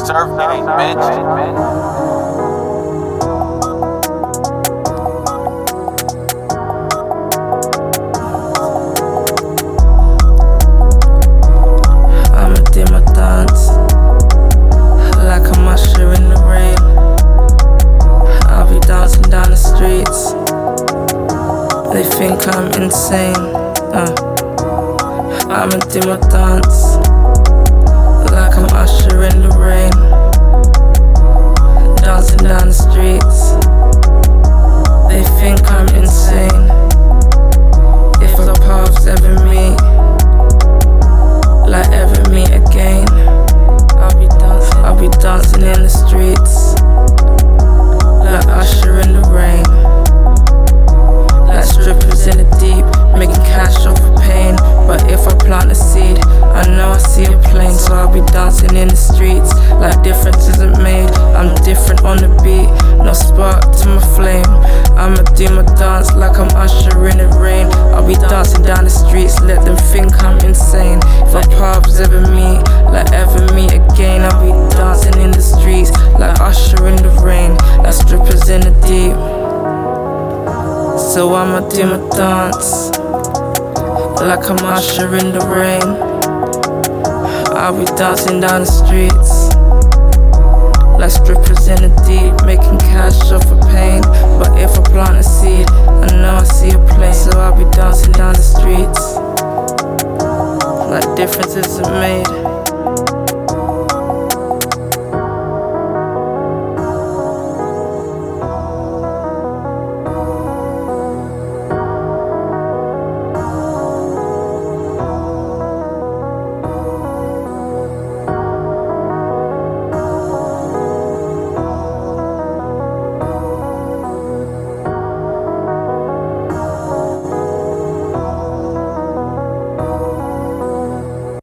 Surf game, bitch. They think I'm insane. I'ma do my dance like I'm Usher in the rain, dancing down the streets. They think I'm insane. If our paths ever meet, like ever meet again, I'll be dancing in the streets like Usher in the rain. Like strippers in the deep, making cash off of pain. But if I plant a seed, I know I see a plane. So I'll be dancing in the streets like difference isn't made. I'm different on the beat, no spark to my flame. I'ma do my dance like I'm Usher in the rain. I'll be dancing down the streets, let them think I'm insane. If our paths ever meet, like ever meet again, I'll be dancing in the streets like Usher in the rain. Like strippers in the deep. So I'ma do my dance like I'm Usher in the rain. I'll be dancing down the streets like strippers in the deep, making cash off of pain. But if I plant a seed, I know I see a plane. So I'll be dancing down the streets like difference isn't made.